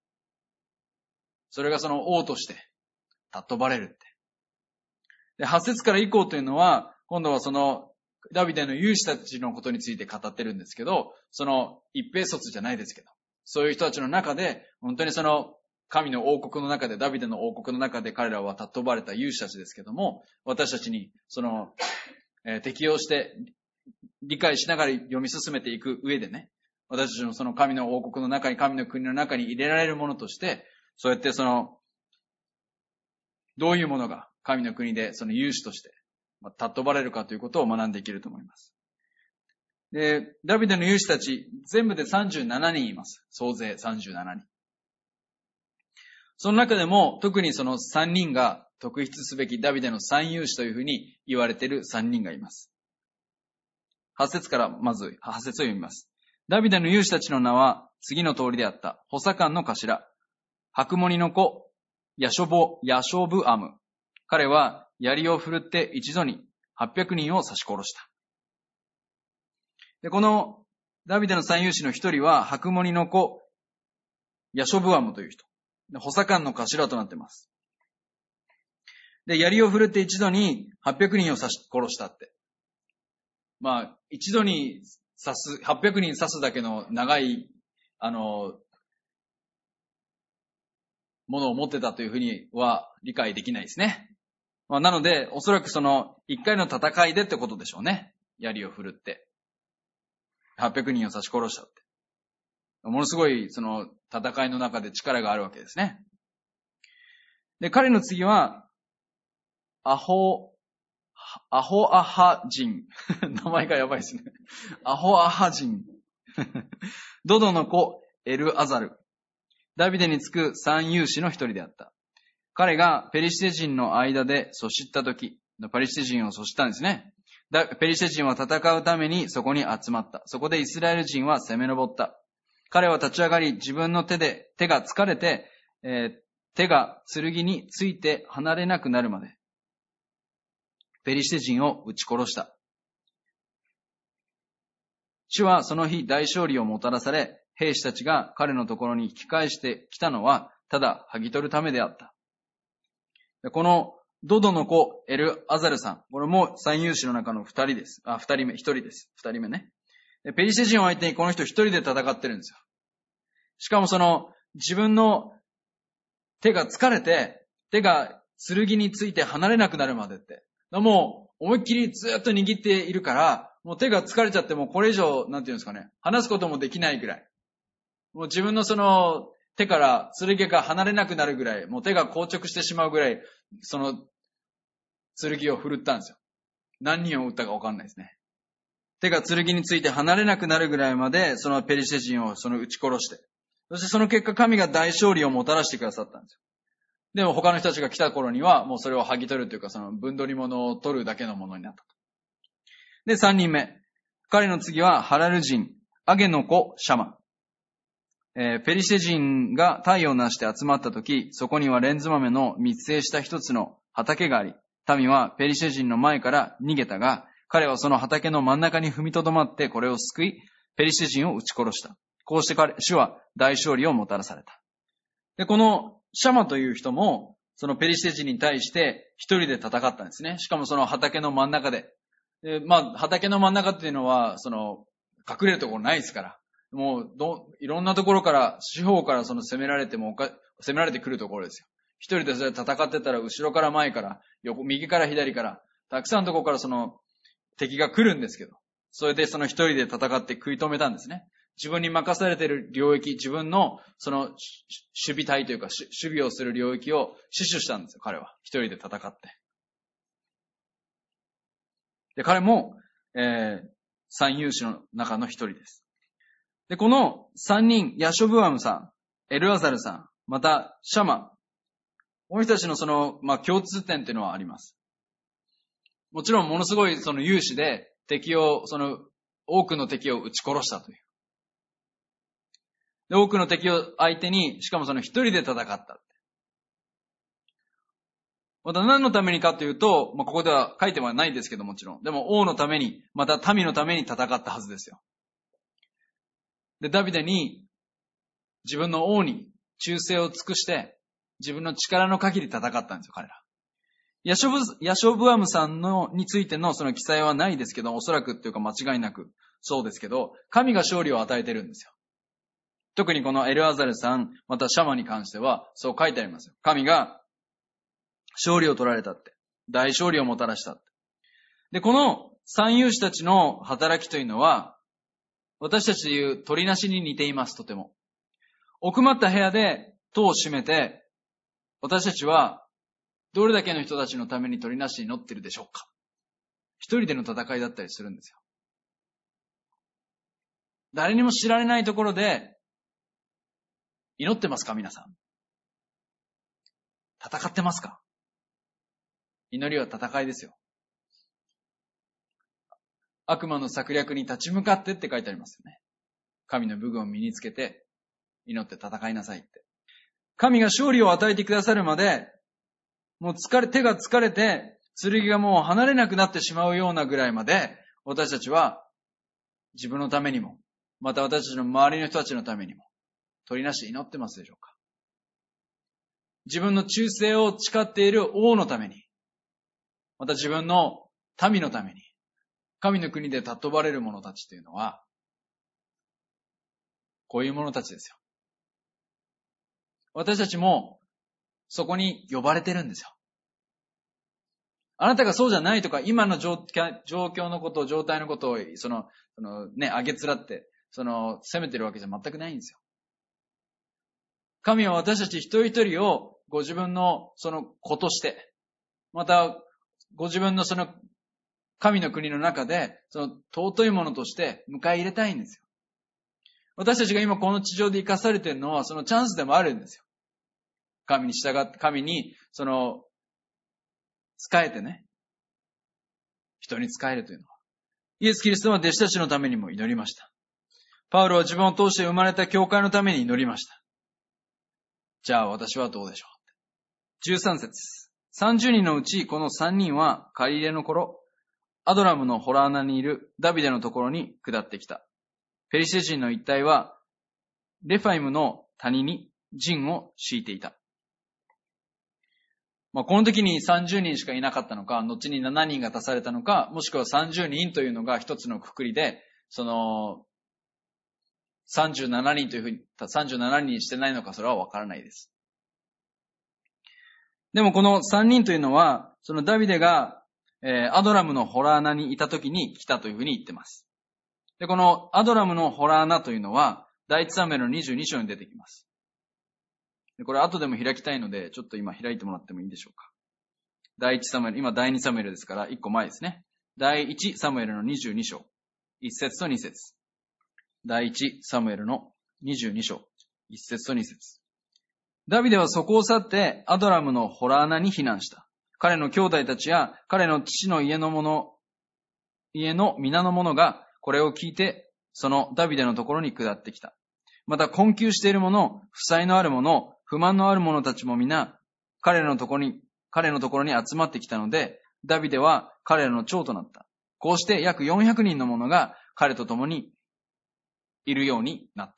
それがその王として尊ばれるって。で、はち節から以降というのは、今度はそのダビデの勇士たちのことについて語ってるんですけど、その一平卒じゃないですけど、そういう人たちの中で、本当にその神の王国の中で、ダビデの王国の中で彼らは尊ばれた勇士たちですけども、私たちにその、えー、適応して理解しながら読み進めていく上でね、私たちのその神の王国の中に、神の国の中に入れられるものとして、そうやってその、どういうものが神の国でその勇士として尊ばれるかということを学んでいけると思います。で、ダビデの勇士たち、全部でさんじゅうななにんいます。総勢さんじゅうななにん。その中でも、特にそのさんにんが特筆すべきダビデの三勇士というふうに言われているさんにんがいます。はち節からまずはち節を読みます。ダビデの勇士たちの名は次の通りであった。補佐官の頭、ハクモニの子、ヤショボ、ヤショブアム。彼は槍を振るって一度にはっぴゃくにんを刺し殺した。で、このダビデの三勇士の一人はハクモニの子、ヤショブアムという人。補佐官の頭となっています。で、槍を振るって一度にはっぴゃくにんを刺し殺したって。まあ、一度に刺す、はっぴゃくにん刺すだけの長い、あの、ものを持ってたというふうには理解できないですね。まあ、なので、おそらくその、一回の戦いでってことでしょうね。槍を振るって。はっぴゃくにんを刺し殺したって。ものすごい、その、戦いの中で力があるわけですね。で、彼の次は、アホ、アホアハ人。名前がやばいですね。アホアハ人。ドドの子、エルアザル。ダビデにつく三勇士の一人であった。彼がペリシテ人の間で阻止ったとき、ペリシテ人を阻止したんですね。ペリシテ人は戦うためにそこに集まった。そこでイスラエル人は攻め上った。彼は立ち上がり、自分の手で、手が疲れて、えー、手が剣について離れなくなるまで、ペリシテ人を撃ち殺した。主はその日大勝利をもたらされ、兵士たちが彼のところに引き返してきたのは、ただ剥ぎ取るためであった。このドドの子エルアザルさん、これも三勇士の中の二人です。あ、二人目、一人です。二人目ね。ペリシテ人を相手にこの人一人で戦ってるんですよ。しかもその自分の手が疲れて、手が剣について離れなくなるまでって。もう思いっきりずっと握っているから、もう手が疲れちゃってもうこれ以上、なんていうんですかね、離すこともできないぐらい。もう自分のその手から剣が離れなくなるぐらい、もう手が硬直してしまうぐらい、その剣を振るったんですよ。何人を撃ったか分かんないですね。手が剣について離れなくなるぐらいまで、そのペリシテ人をその撃ち殺して、そしてその結果神が大勝利をもたらしてくださったんですよ。でも他の人たちが来た頃には、もうそれを剥ぎ取るというか、その分取り物を取るだけのものになったと。で、三人目。彼の次はハラル人、アゲの子、シャマ。 えーペリシテ人が隊をなして集まったとき、そこにはレンズ豆の密生した一つの畑があり、民はペリシテ人の前から逃げたが、彼はその畑の真ん中に踏みとどまってこれを救い、ペリシテ人を撃ち殺した。こうして彼、主は大勝利をもたらされた。で、このシャマという人も、そのペリシテ人に対して一人で戦ったんですね。しかもその畑の真ん中で。で、まあ、畑の真ん中っていうのは、その、隠れるところないですから。もう、ど、いろんなところから、四方からその攻められてもおか、攻められてくるところですよ。一人でそれ戦ってたら、後ろから前から、横、右から左から、たくさんのところからその、敵が来るんですけど、それでその一人で戦って食い止めたんですね。自分に任されている領域、自分のその守備隊というか守備をする領域を死守したんですよ、彼は。一人で戦って。で、彼も、えー、三勇士の中の一人です。で、この三人、ヤショブアムさん、エルアザルさん、またシャマ、この人たちのその、まあ、共通点っていうのはあります。もちろんものすごいその勇士で敵を、その多くの敵を撃ち殺したという。で、多くの敵を相手に、しかもその一人で戦った。また何のためにかというと、まあ、ここでは書いてはないですけどもちろん。でも王のために、また民のために戦ったはずですよ。で、ダビデに、自分の王に忠誠を尽くして、自分の力の限り戦ったんですよ、彼ら。ヤショブ、ヤショブアムさんの、についてのその記載はないですけど、おそらくっていうか間違いなくそうですけど、神が勝利を与えてるんですよ。特にこのエルアザルさん、またシャマに関しては、そう書いてありますよ。神が勝利を取られたって。大勝利をもたらしたって。で、この三勇士たちの働きというのは、私たちでいう鳥なしに似ています、とても。奥まった部屋で戸を閉めて、私たちはどれだけの人たちのために鳥なしに祈ってるでしょうか。一人での戦いだったりするんですよ。誰にも知られないところで祈ってますか、皆さん。戦ってますか。祈りは戦いですよ。悪魔の策略に立ち向かってって書いてありますよね。神の武具を身につけて祈って戦いなさいって。神が勝利を与えてくださるまで、もう疲れ、手が疲れて、剣がもう離れなくなってしまうようなぐらいまで、私たちは自分のためにも、また私たちの周りの人たちのためにも、鳥なし祈ってますでしょうか。自分の忠誠を誓っている王のために、また自分の民のために、神の国で尊ばれる者たちというのは、こういう者たちですよ。私たちも、そこに呼ばれてるんですよ。あなたがそうじゃないとか、今の状況のこと、状態のことを、その、そのね、あげつらって、その、責めてるわけじゃ全くないんですよ。神は私たち一人一人を、ご自分のその子として、また、ご自分のその、神の国の中で、その尊いものとして迎え入れたいんですよ。私たちが今この地上で生かされているのは、そのチャンスでもあるんですよ。神に従って、神に、その、仕えてね。人に仕えるというのは。イエス・キリストは弟子たちのためにも祈りました。パウロは自分を通して生まれた教会のために祈りました。じゃあ私はどうでしょう。じゅうさん節。さんじゅうにんのうちこのさんにんは借り入れの頃、アドラムの洞穴にいるダビデのところに下ってきた。ペリシテ人の一帯はレファイムの谷に陣を敷いていた。まあ、この時にさんじゅうにんしかいなかったのか、後にしちにんが足されたのか、もしくはさんじゅうにんというのが一つの括りで、その、さんじゅうしちにんというふうに、さんじゅうしちにんにしてないのか、それはわからないです。でもこのさんにんというのは、そのダビデが、えー、アドラムの洞穴にいた時に来たというふうに言ってます。で、このアドラムの洞穴というのは、第一サムエルのにじゅうに章に出てきます。でこれ後でも開きたいので、ちょっと今開いてもらってもいいでしょうか。第一サムエル、今第二サムエルですからいっこまえですね。第一サムエルのにじゅうに章、いち節とに節。第一サムエルのにじゅうに章、いち節とに節。ダビデはそこを去ってアドラムの洞穴に避難した。彼の兄弟たちや彼の父の家の者、家の皆の者がこれを聞いて、そのダビデのところに下ってきた。 また困窮している者、負債のある者、不満のある者たちも皆、彼らのところに、彼のところに集まってきたので、ダビデは彼らの長となった。こうして約よんひゃくにんの者が彼と共にいるようになった。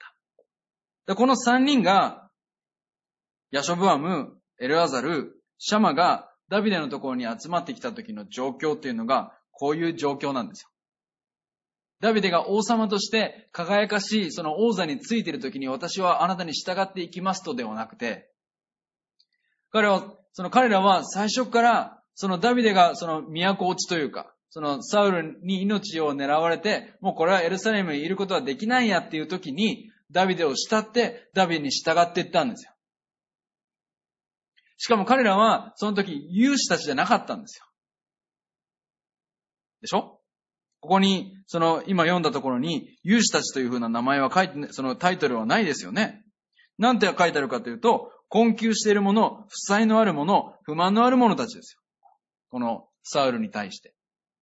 このさんにんが、ヤショブアム、エルアザル、シャマがダビデのところに集まってきた時の状況っていうのが、こういう状況なんですよ。ダビデが王様として輝かしいその王座についている時に、私はあなたに従っていきますとではなくて、彼は、その彼らは最初からそのダビデがその都落ちというか、そのサウルに命を狙われて、もうこれはエルサレムにいることはできないやっていう時に、ダビデを慕ってダビデに従っていったんですよ。しかも彼らはその時勇士たちじゃなかったんですよ。でしょ？ここに、その今読んだところに勇士たちという風な名前は書いて、そのタイトルはないですよね。なんて書いてあるかというと、困窮している者、負債のある者、不満のある者たちですよ。このサウルに対して。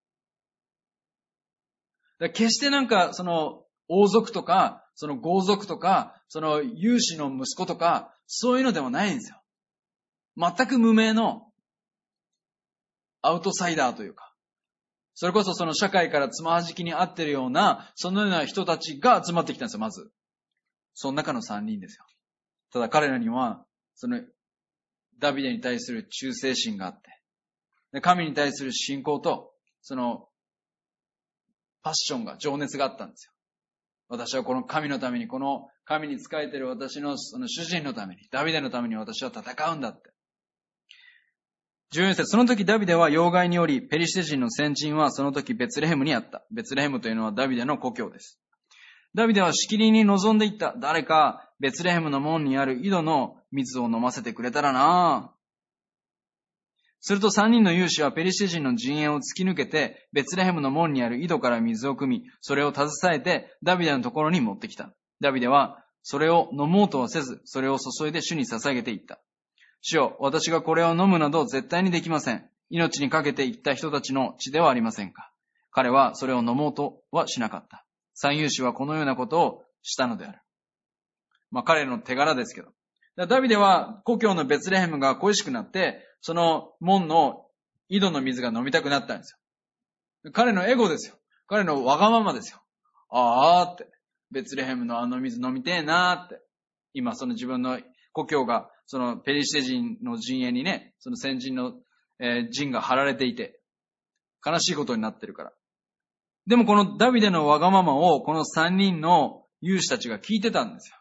だ決してなんかその王族とか、その豪族とか、その勇士の息子とか、そういうのではないんですよ。全く無名のアウトサイダーというか、それこそその社会からつまはじきにあっているような、そのような人たちが集まってきたんですよ、まず。その中のさんにんですよ。ただ彼らには、その、ダビデに対する忠誠心があって、で神に対する信仰と、その、パッションが、情熱があったんですよ。私はこの神のために、この神に仕えている私のその主人のために、ダビデのために私は戦うんだって。じゅうよん節、その時ダビデは要害により、ペリシテ人の先人はその時ベツレヘムにあった。ベツレヘムというのはダビデの故郷です。ダビデはしきりに望んでいった。誰かベツレヘムの門にある井戸の水を飲ませてくれたらなぁ。すると三人の勇士はペリシテ人の陣営を突き抜けて、ベツレヘムの門にある井戸から水を汲み、それを携えてダビデのところに持ってきた。ダビデはそれを飲もうとはせず、それを注いで主に捧げていった。主よ、私がこれを飲むなど絶対にできません。命にかけていった人たちの血ではありませんか。彼はそれを飲もうとはしなかった。三勇士はこのようなことをしたのである。まあ彼の手柄ですけど。ダビデは故郷のベツレヘムが恋しくなって、その門の井戸の水が飲みたくなったんですよ。彼のエゴですよ。彼のわがままですよ。あーって。ベツレヘムのあの水飲みてえなーって。今その自分の故郷がそのペリシテ人の陣営にね、その先人の、えー、陣が張られていて、悲しいことになってるから。でもこのダビデのわがままをこの三人の勇士たちが聞いてたんですよ。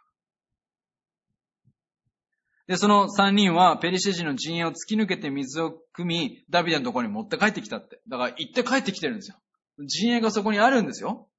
で、その三人はペリシテ人の陣営を突き抜けて水を汲み、ダビデのところに持って帰ってきたって。だから行って帰ってきてるんですよ。陣営がそこにあるんですよ。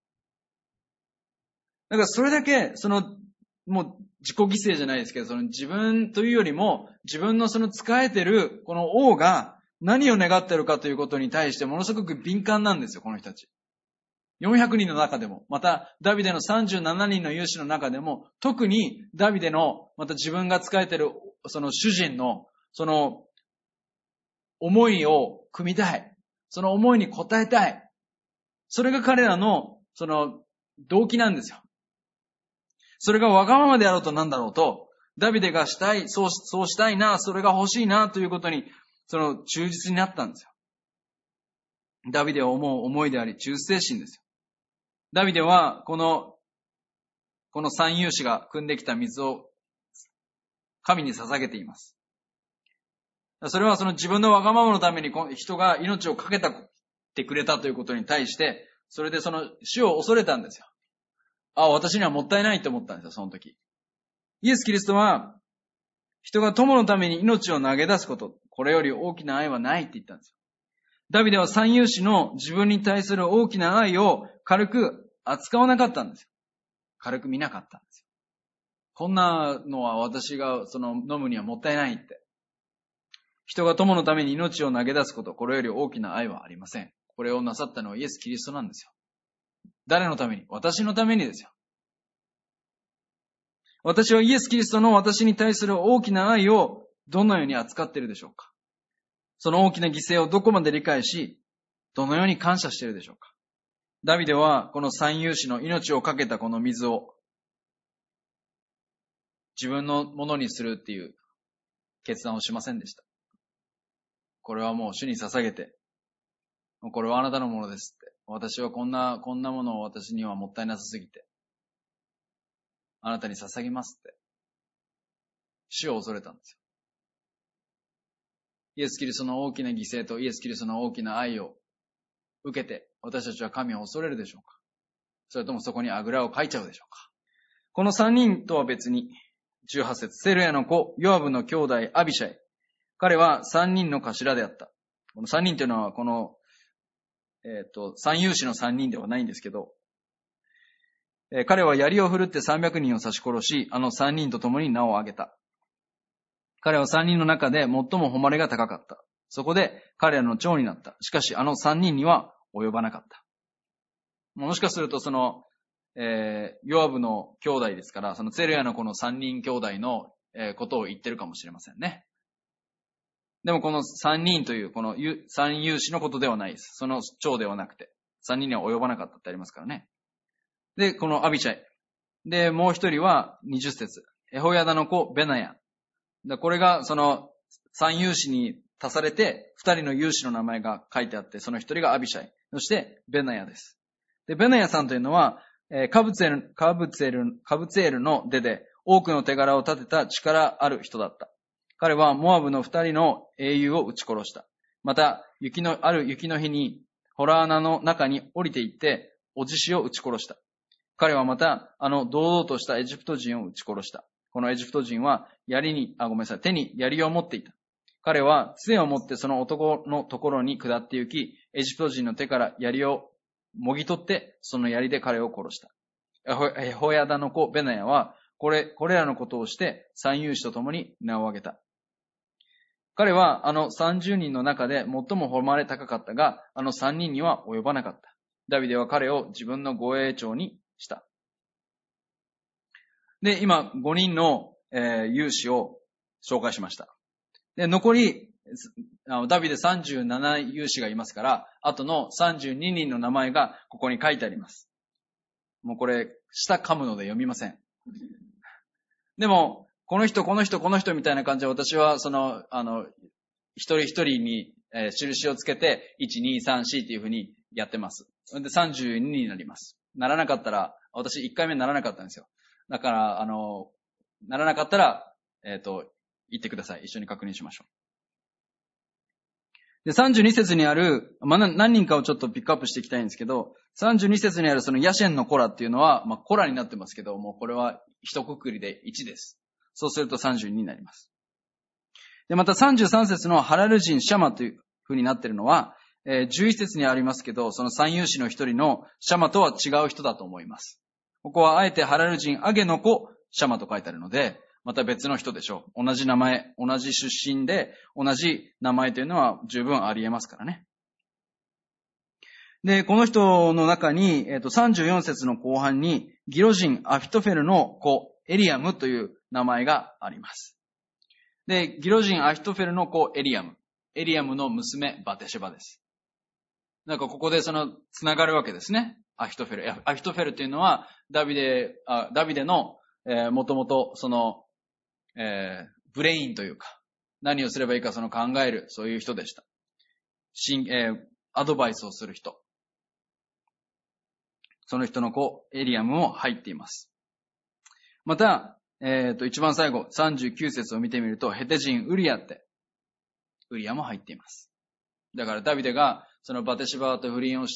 だからそれだけ、その、もう自己犠牲じゃないですけど、その自分というよりも、自分のその仕えてるこの王が何を願ってるかということに対してものすごく敏感なんですよ、この人たち。よんひゃくにんの中でも、またダビデのさんじゅうななにんの勇士の中でも、特にダビデの、また自分が仕えてるその主人の、その思いを汲みたい。その思いに応えたい。それが彼らのその動機なんですよ。それがわがままであろうとなんだろうと、ダビデがしたい、そう、そうしたいな、それが欲しいなということに、その忠実になったんですよ。ダビデを思う思いであり、忠誠心ですよ。ダビデは、この、この三勇士が汲んできた水を神に捧げています。それはその自分のわがままのために人が命をかけてくれたということに対して、それでその死を恐れたんですよ。ああ、私にはもったいないと思ったんですよ、その時。イエス・キリストは、人が友のために命を投げ出すこと、これより大きな愛はないって言ったんですよ。ダビデは三勇士の自分に対する大きな愛を軽く扱わなかったんですよ。軽く見なかったんですよ。こんなのは私がその飲むにはもったいないって。人が友のために命を投げ出すこと、これより大きな愛はありません。これをなさったのはイエス・キリストなんですよ。誰のために？私のためにですよ。私はイエス・キリストの私に対する大きな愛をどのように扱っているでしょうか？その大きな犠牲をどこまで理解し、どのように感謝しているでしょうか？ダビデはこの三勇士の命をかけたこの水を自分のものにするっていう決断をしませんでした。これはもう主に捧げて、これはあなたのものですって。私はこんな、こんなものを私にはもったいなさすぎて、あなたに捧げますって。主を恐れたんですよ。イエス・キリストの大きな犠牲とイエス・キリストの大きな愛を受けて、私たちは神を恐れるでしょうか？それともそこにあぐらをかいちゃうでしょうか？この三人とは別に、じゅうはち節、セルヤの子、ヨアブの兄弟、アビシャイ。彼は三人の頭であった。この三人というのは、この、えっと、三勇士の三人ではないんですけど、えー、彼は槍を振るって三百人を刺し殺し、あの三人と共に名を挙げた。彼は三人の中で最も誉れが高かった。そこで彼らの長になった。しかしあの三人には及ばなかった。もしかするとその、えー、ヨアブの兄弟ですから、そのツェルヤのこの三人兄弟の、えー、ことを言ってるかもしれませんね。でもこの三人というこの三勇士のことではないです。その長ではなくて、三人には及ばなかったってありますからね。で、このアビシャイ。で、もう一人は二十節。エホヤダの子ベナヤ。でこれがその三勇士に足されて、二人の勇士の名前が書いてあって、その一人がアビシャイ。そしてベナヤです。で、ベナヤさんというのは、えー、カブツエル、カブツエル、カブツエルの出で多くの手柄を立てた力ある人だった。彼はモアブの二人の英雄を撃ち殺した。また、雪の、ある雪の日に、ホラー穴の中に降りて行って、お獅子を撃ち殺した。彼はまた、あの堂々としたエジプト人を撃ち殺した。このエジプト人は、槍に、あ、ごめんなさい、手に槍を持っていた。彼は、杖を持ってその男のところに下って行き、エジプト人の手から槍をもぎ取って、その槍で彼を殺した。エホヤダの子ベナヤは、これ、これらのことをして、三勇士と共に名を挙げた。彼はあのさんじゅうにんの中で最も誉れ高かったが、あのさんにんには及ばなかった。ダビデは彼を自分の護衛長にした。で、今ごにんの、えー、勇士を紹介しました。で、残り、ダビデさんじゅうなな勇士がいますから、あとのさんじゅうににんの名前がここに書いてあります。もうこれ、下噛むので読みません。でも、この人、この人、この人みたいな感じで私は、その、あの、一人一人に、えー、印をつけて、いち、に、さん、よんっていうふうにやってます。で、さんじゅうにになります。ならなかったら、私いっかいめならなかったんですよ。だから、あの、ならなかったら、えっと、言ってください。一緒に確認しましょう。で、さんじゅうに節にある、まあ、何人かをちょっとピックアップしていきたいんですけど、さんじゅうに節にあるそのヤシェンのコラっていうのは、まあ、コラになってますけども、これは一括りでいちです。そうするとさんじゅうにになります。で、またさんじゅうさん節のハラル人シャマという風になっているのは、えー、じゅういち節にありますけど、その三勇士の一人のシャマとは違う人だと思います。ここはあえてハラル人アゲの子シャマと書いてあるので、また別の人でしょう。同じ名前、同じ出身で、同じ名前というのは十分あり得ますからね。で、この人の中に、えっと、さんじゅうよん節の後半に、ギロ人アフィトフェルの子、エリアムという名前があります。で、ギロ人アフィトフェルの子、エリアム。エリアムの娘、バテシェバです。なんかここでその、つながるわけですね。アフィトフェル。アフィトフェルというのは、ダビデ、あダビデの、えー、もともと、その、えー、ブレインというか、何をすればいいかその考える、そういう人でした。しん、えー、アドバイスをする人。その人の子、エリアムも入っています。また、えっと、一番最後、さんじゅうきゅう節を見てみると、ヘテ人ウリアって、ウリアも入っています。だからダビデが、そのバテシバと不倫をして、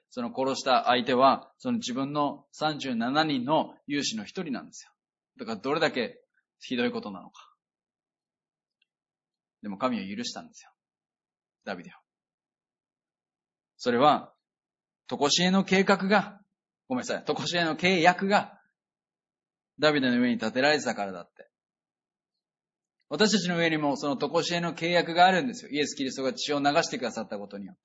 その殺した相手は、その自分のさんじゅうななにんの勇士の一人なんですよ。だからどれだけひどいことなのか。でも神を許したんですよ。ダビデを。それは、とこしえの計画が、ごめんなさい、とこしえの契約が、ダビデの上に立てられてたからだって。私たちの上にもそのとこしえの契約があるんですよ。イエス・キリストが血を流してくださったことによって。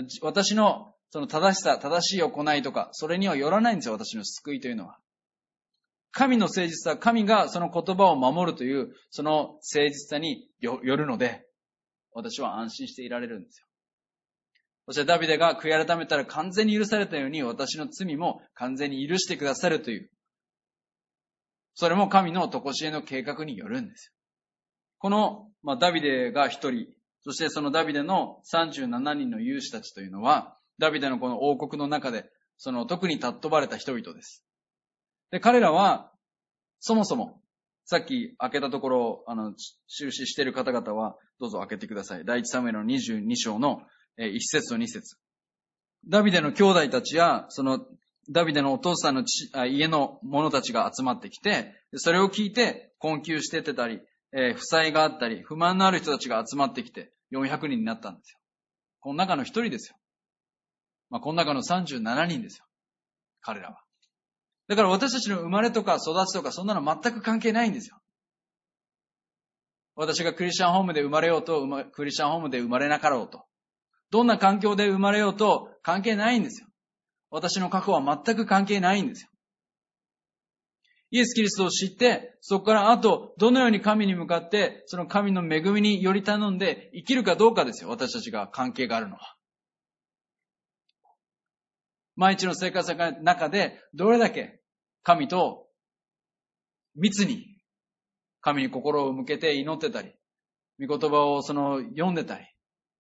私のその正しさ、正しい行いとか、それにはよらないんですよ、私の救いというのは。神の誠実さ、神がその言葉を守るという、その誠実さによるので、私は安心していられるんですよ。そしてダビデが悔い改めたら完全に許されたように、私の罪も完全に許してくださるという、 それも神の常しえの計画によるんですよ。この、まあ、ダビデが一人、そしてそのダビデのさんじゅうななにんの勇士たちというのは、ダビデのこの王国の中で、その特に尊ばれた人々です。で、彼らは、そもそも、さっき開けたところを、あの、印している方々は、どうぞ開けてください。第一サムエルのにじゅうに章のいち節とに節。ダビデの兄弟たちや、その、ダビデのお父さんの家の者たちが集まってきて、それを聞いて困窮しててたり、えー、負債があったり、不満のある人たちが集まってきて、よんひゃくにんになったんですよ。この中の一人ですよ。まあ、この中のさんじゅうななにんですよ。彼らは。だから私たちの生まれとか育ちとかそんなの全く関係ないんですよ。私がクリスチャンホームで生まれようと、クリスチャンホームで生まれなかろうと。どんな環境で生まれようと関係ないんですよ。私の過去は全く関係ないんですよ。イエス・キリストを知って、そこからあと、どのように神に向かって、その神の恵みにより頼んで生きるかどうかですよ。私たちが関係があるのは。毎日の生活の中で、どれだけ神と密に神に心を向けて祈ってたり、御言葉をその読んでたり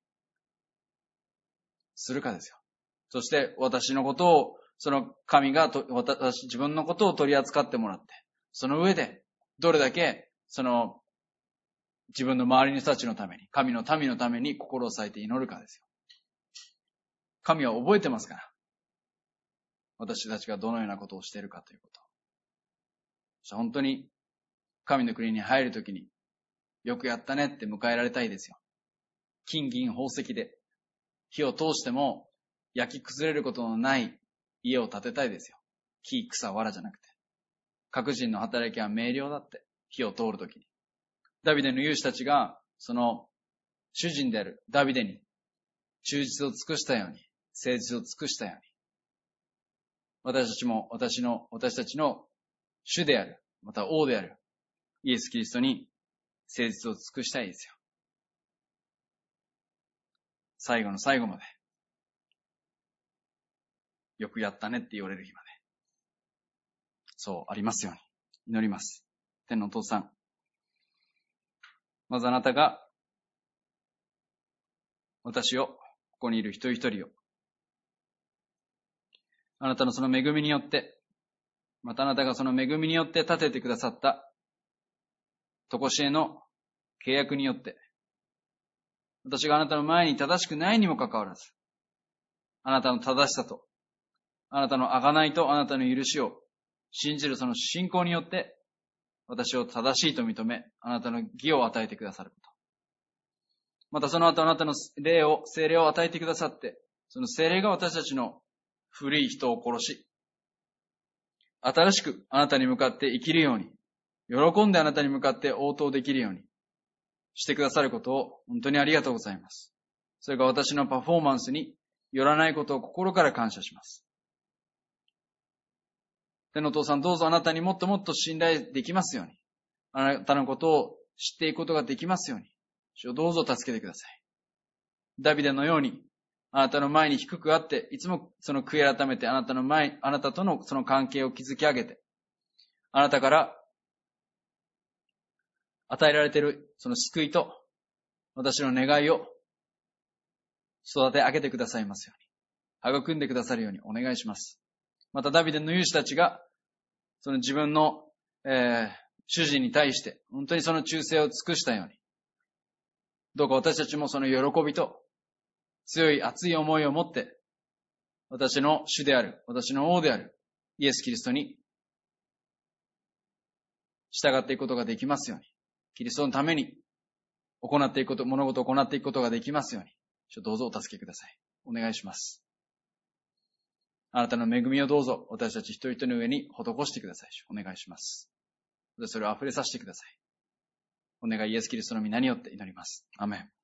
するかですよ。そして私のことを、その神がと私、自分のことを取り扱ってもらって、その上でどれだけその自分の周りの人たちのために、神の民のために心を割いて祈るかですよ。神は覚えてますから。私たちがどのようなことをしているかということ。本当に神の国に入るときによくやったねって迎えられたいですよ。金銀宝石で火を通しても焼き崩れることのない家を建てたいですよ。木、草、藁じゃなくて。各人の働きは明瞭だって、火を通るときに。ダビデの勇士たちが、その主人であるダビデに忠実を尽くしたように、誠実を尽くしたように、私たちも私の、私たちの主である、また王である、イエス・キリストに誠実を尽くしたいですよ。最後の最後まで。よくやったねって言われる日まで。そうありますように祈ります。天のお父さん。まずあなたが私を、ここにいる一人一人を、あなたのその恵みによって、またあなたがその恵みによって立ててくださった常しえの契約によって、私があなたの前に正しくないにもかかわらず、あなたの正しさと、あなたの贖いとあなたの許しを信じるその信仰によって、私を正しいと認め、あなたの義を与えてくださること。またその後あなたの霊を、聖霊を与えてくださって、その聖霊が私たちの古い人を殺し、新しくあなたに向かって生きるように、喜んであなたに向かって応答できるようにしてくださることを本当にありがとうございます。それが私のパフォーマンスによらないことを心から感謝します。天のお父さん、どうぞあなたにもっともっと信頼できますように、あなたのことを知っていくことができますように、主をどうぞ助けてください。ダビデのように、あなたの前に低くあって、いつもその悔い改めて、あなたの前、あなたとのその関係を築き上げて、あなたから与えられているその救いと、私の願いを育て上げてくださいますように、育んでくださるようにお願いします。またダビデの勇士たちが、その自分の、えー、主人に対して、本当にその忠誠を尽くしたように、どうか私たちもその喜びと、強い熱い思いを持って、私の主である、私の王である、イエス・キリストに従っていくことができますように、キリストのために行っていくこと、物事を行っていくことができますように、どうぞお助けください。お願いします。あなたの恵みをどうぞ私たち一人一人の上に施してください。お願いします。それを溢れさせてください。お願いイエス・キリストの皆によって祈ります。アメン。